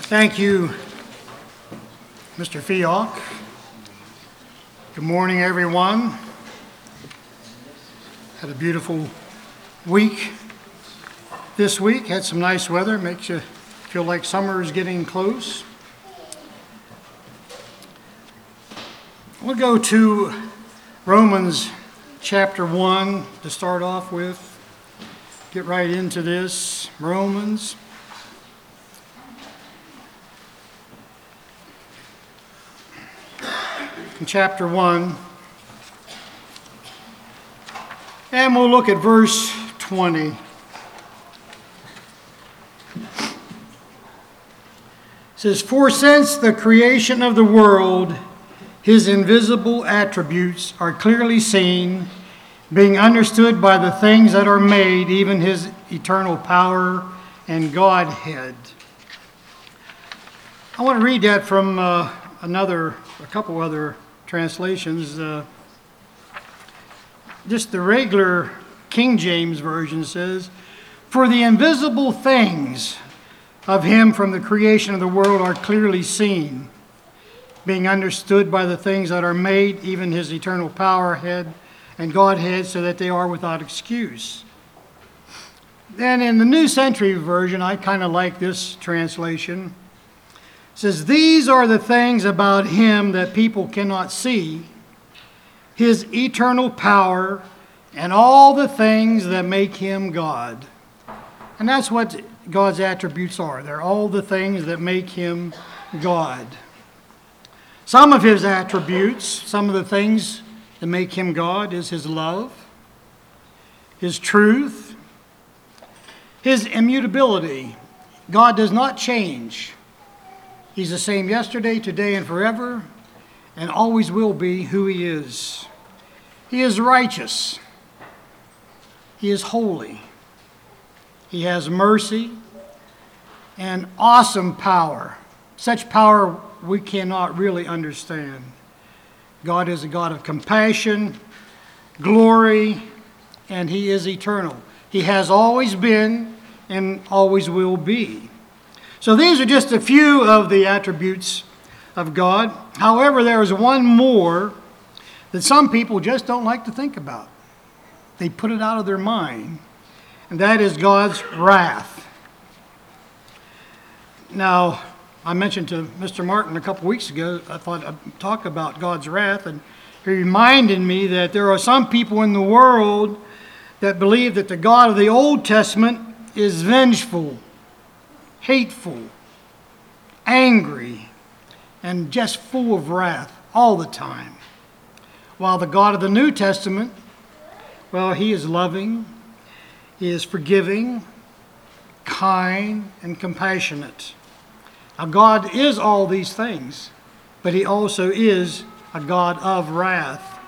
Thank you, Mr. Fialk. Good morning, everyone. Had a beautiful week this week. Had some nice weather. Makes you feel like summer is getting close. We'll go to Romans chapter 1 to start off with. Get right into this. Romans. In chapter 1. And we'll look at verse 20. It says, "For since the creation of the world, his invisible attributes are clearly seen, being understood by the things that are made, even his eternal power and Godhead." I want to read that from a couple other translations. Just the regular King James Version says, "For the invisible things of him from the creation of the world are clearly seen, being understood by the things that are made, even his eternal power, head, and Godhead, so that they are without excuse." Then in the New Century Version, I kind of like this translation. It says, "These are the things about him that people cannot see, his eternal power, and all the things that make him God." And that's what God's attributes are. They're all the things that make him God. Some of his attributes, some of the things that make him God, is his love, his truth, his immutability. God does not change. He's the same yesterday, today, and forever, and always will be who he is. He is righteous. He is holy. He has mercy and awesome power. Such power we cannot really understand. God is a God of compassion, glory, and he is eternal. He has always been and always will be. So these are just a few of the attributes of God. However, there is one more that some people just don't like to think about. They put it out of their mind, and that is God's wrath. Now, I mentioned to Mr. Martin a couple weeks ago, I thought I'd talk about God's wrath, and he reminded me that there are some people in the world that believe that the God of the Old Testament is vengeful, hateful, angry, and just full of wrath all the time. While the God of the New Testament, well, he is loving, he is forgiving, kind, and compassionate. Now, God is all these things, but he also is a God of wrath.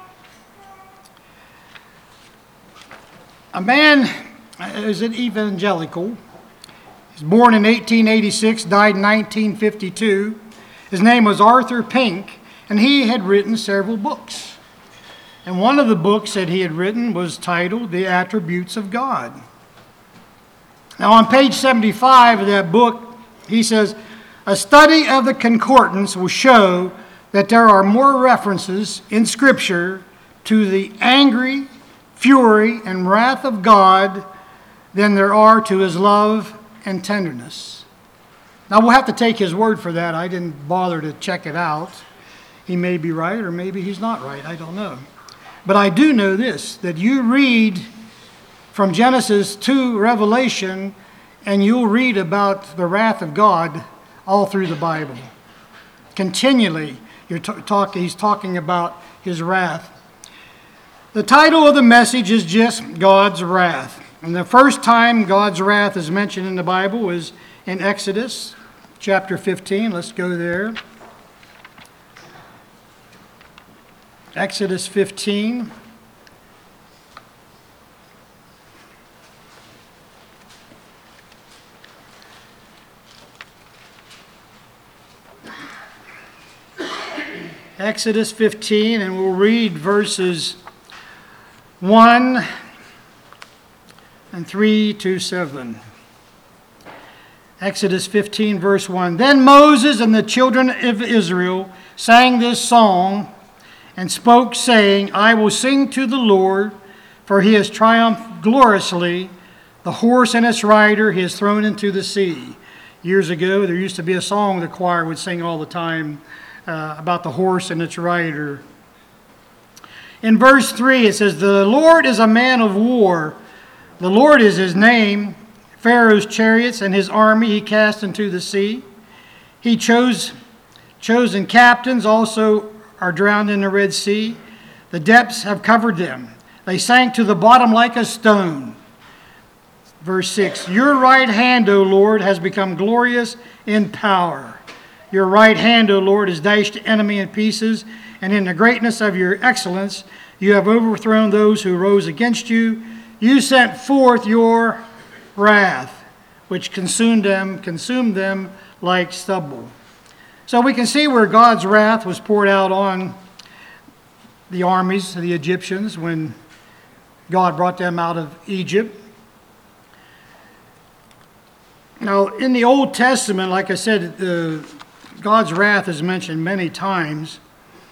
A man is an evangelical. He was born in 1886, died in 1952. His name was Arthur Pink, and he had written several books. And one of the books that he had written was titled The Attributes of God. Now on page 75 of that book, he says, "A study of the concordance will show that there are more references in Scripture to the angry, fury, and wrath of God than there are to his love and tenderness." Now we'll have to take his word for that. I didn't bother to check it out. He may be right or maybe he's not right. I don't know. But I do know this, that you read from Genesis to Revelation and you'll read about the wrath of God all through the Bible. Continually, he's talking about his wrath. The title of the message is just God's wrath. And the first time God's wrath is mentioned in the Bible is in Exodus chapter 15. Let's go there. Exodus 15. Exodus 15, and we'll read verses 1 and 3 to 7. Exodus 15, verse 1. Then Moses and the children of Israel sang this song and spoke, saying, I will sing to the Lord, for he has triumphed gloriously. The horse and its rider he has thrown into the sea. Years ago, there used to be a song the choir would sing all the time about the horse and its rider. In verse 3, it says, The Lord is a man of war. The Lord is his name. Pharaoh's chariots and his army he cast into the sea. He chosen captains also are drowned in the Red Sea. The depths have covered them. They sank to the bottom like a stone. Verse 6, Your right hand, O Lord, has become glorious in power. Your right hand, O Lord, has dashed the enemy in pieces, and in the greatness of your excellence you have overthrown those who rose against you. You sent forth your wrath, which consumed them like stubble. So we can see where God's wrath was poured out on the armies of the Egyptians when God brought them out of Egypt. Now, in the Old Testament, like I said, God's wrath is mentioned many times.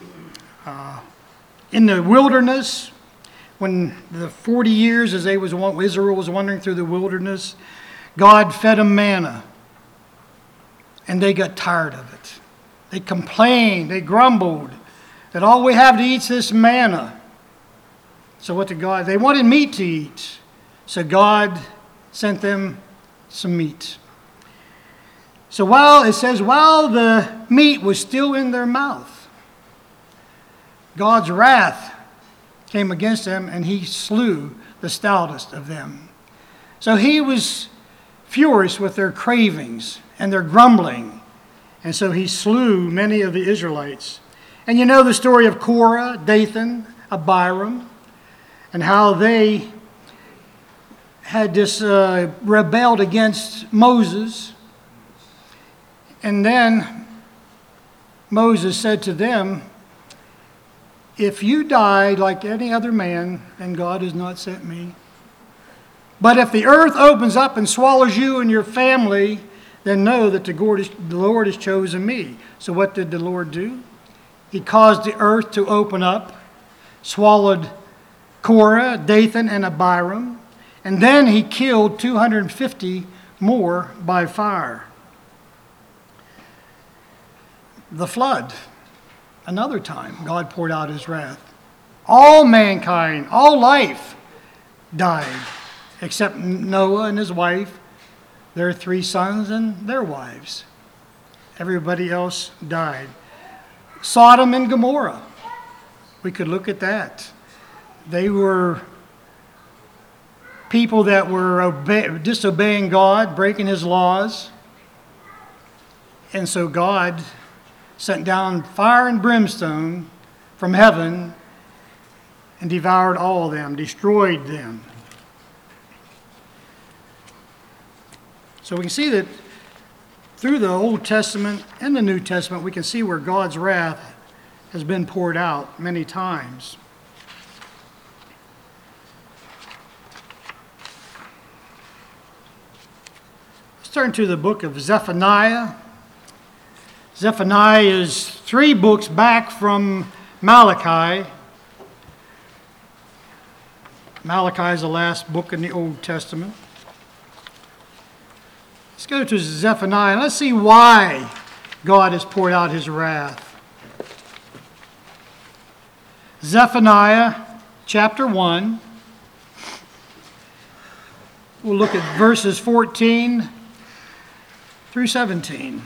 In the wilderness, when the 40 years as Israel was wandering through the wilderness, God fed them manna, and they got tired of it. They complained, they grumbled that all we have to eat is this manna. So what did God? They wanted meat to eat, so God sent them some meat. So while the meat was still in their mouth, God's wrath came against them, and he slew the stoutest of them. So he was furious with their cravings and their grumbling, and so he slew many of the Israelites. And you know the story of Korah, Dathan, Abiram, and how they had rebelled against Moses. And then Moses said to them, if you die like any other man, then God has not sent me. But if the earth opens up and swallows you and your family, then know that the Lord has chosen me. So what did the Lord do? He caused the earth to open up, swallowed Korah, Dathan, and Abiram, and then he killed 250 more by fire. The flood, another time, God poured out his wrath. All mankind, all life died, except Noah and his wife, their 3 sons and their wives. Everybody else died. Sodom and Gomorrah, we could look at that. They were people that were disobeying God, breaking his laws. And so God sent down fire and brimstone from heaven and devoured all of them, destroyed them. So we can see that through the Old Testament and the New Testament, we can see where God's wrath has been poured out many times. Let's turn to the book of Zephaniah. Zephaniah is 3 books back from Malachi. Malachi is the last book in the Old Testament. Let's go to Zephaniah and let's see why God has poured out his wrath. Zephaniah chapter 1. We'll look at verses 14 through 17.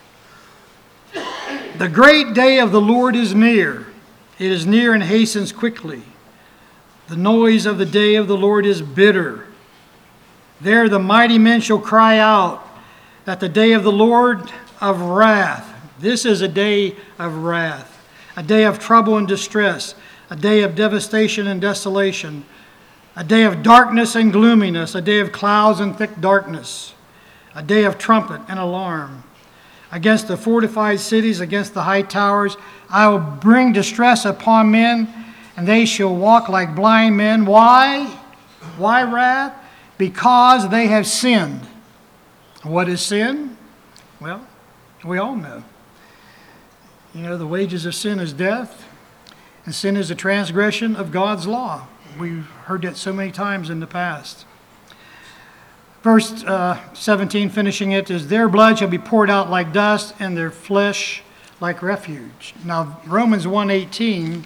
The great day of the Lord is near. It is near and hastens quickly. The noise of the day of the Lord is bitter. There the mighty men shall cry out that the day of the Lord of wrath. This is a day of wrath, a day of trouble and distress, a day of devastation and desolation, a day of darkness and gloominess, a day of clouds and thick darkness, a day of trumpet and alarm. Against the fortified cities, against the high towers, I will bring distress upon men, and they shall walk like blind men. Why? Why wrath? Because they have sinned. What is sin? Well, we all know. You know, the wages of sin is death, and sin is a transgression of God's law. We've heard that so many times in the past. Verse 17, finishing it, is their blood shall be poured out like dust, and their flesh like refuge. Now, Romans 1:18,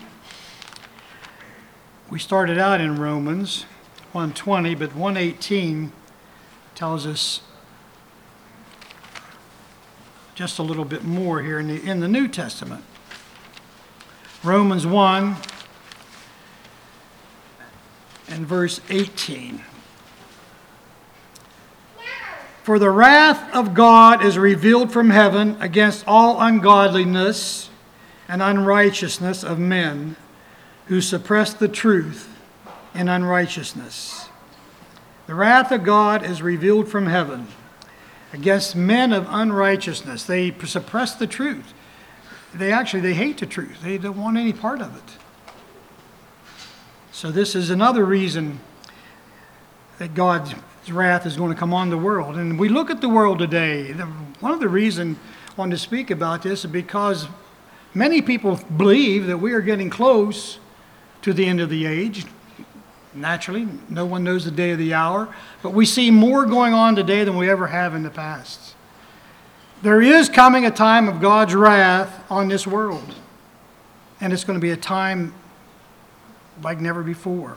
we started out in Romans 1:20, but 1:18 tells us just a little bit more here in the New Testament. Romans 1 and verse 18. For the wrath of God is revealed from heaven against all ungodliness and unrighteousness of men who suppress the truth in unrighteousness. The wrath of God is revealed from heaven against men of unrighteousness. They suppress the truth. They hate the truth. They don't want any part of it. So this is another reason that God's wrath is going to come on the world. And we look at the world today. One of the reasons I wanted to speak about this is because many people believe that we are getting close to the end of the age. Naturally, no one knows the day of the hour, but we see more going on today than we ever have in the past. There is coming a time of God's wrath on this world, and it's going to be a time like never before.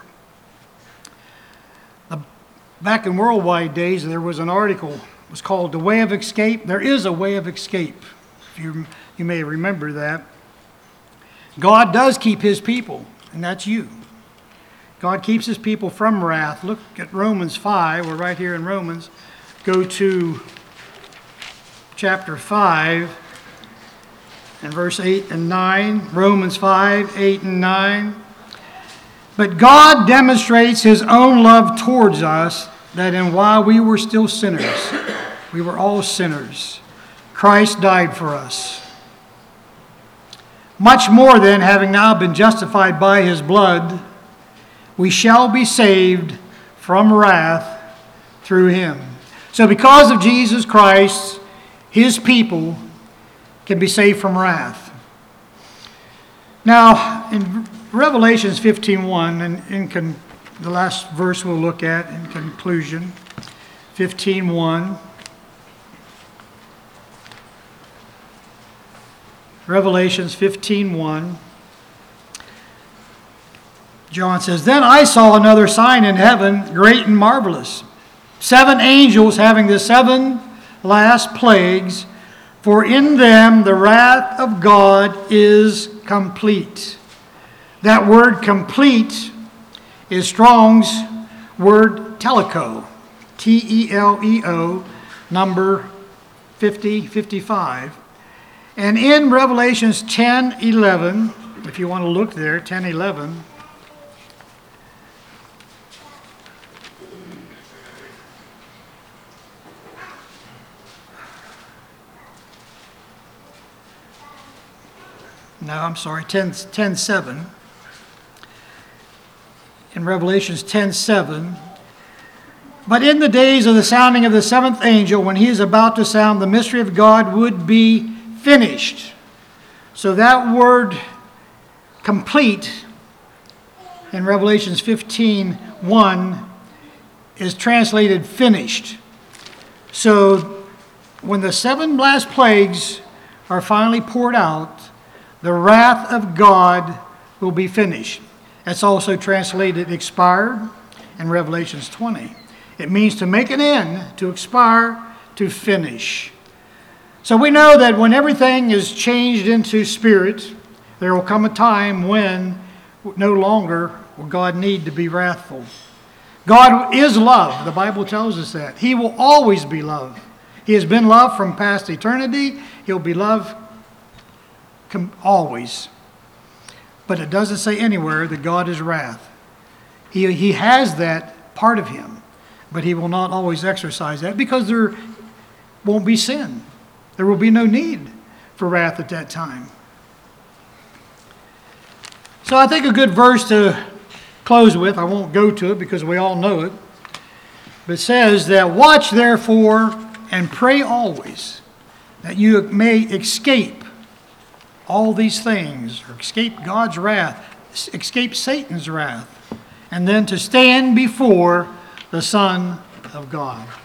Back in worldwide days, there was an article. It was called The Way of Escape. There is a way of escape. You may remember that. God does keep his people, and that's you. God keeps his people from wrath. Look at Romans 5. We're right here in Romans. Go to chapter 5 and verse 8 and 9. Romans 5, 8 and 9. But God demonstrates his own love towards us, that while we were still sinners, we were all sinners, Christ died for us. Much more then, having now been justified by his blood, we shall be saved from wrath through him. So because of Jesus Christ, his people can be saved from wrath. Now, in Revelations 15:1, and the last verse we'll look at in conclusion, 15:1. Revelations 15:1. John says, Then I saw another sign in heaven, great and marvelous. 7 angels having the 7 last plagues, for in them the wrath of God is complete. That word complete is Strong's word teleko, T-E-L-E-O, number 5055. And in Revelations 10:11, if you want to look there, 10:11, no, I'm sorry, 10:7. In Revelations 10:7, but in the days of the sounding of the 7th angel, when he is about to sound, the mystery of God would be finished. So that word complete in Revelations 15:1 is translated finished. So when the 7 last plagues are finally poured out, the wrath of God will be finished. That's also translated expired in Revelations 20. It means to make an end, to expire, to finish. So we know that when everything is changed into spirit, there will come a time when no longer will God need to be wrathful. God is love. The Bible tells us that. He will always be love. He has been love from past eternity. He'll be love always. But it doesn't say anywhere that God is wrath. He has that part of him, but he will not always exercise that because there won't be sin. There will be no need for wrath at that time. So I think a good verse to close with, I won't go to it because we all know it, but it says that, Watch therefore, and pray always that you may escape all these things, or escape God's wrath, escape Satan's wrath, and then to stand before the Son of God.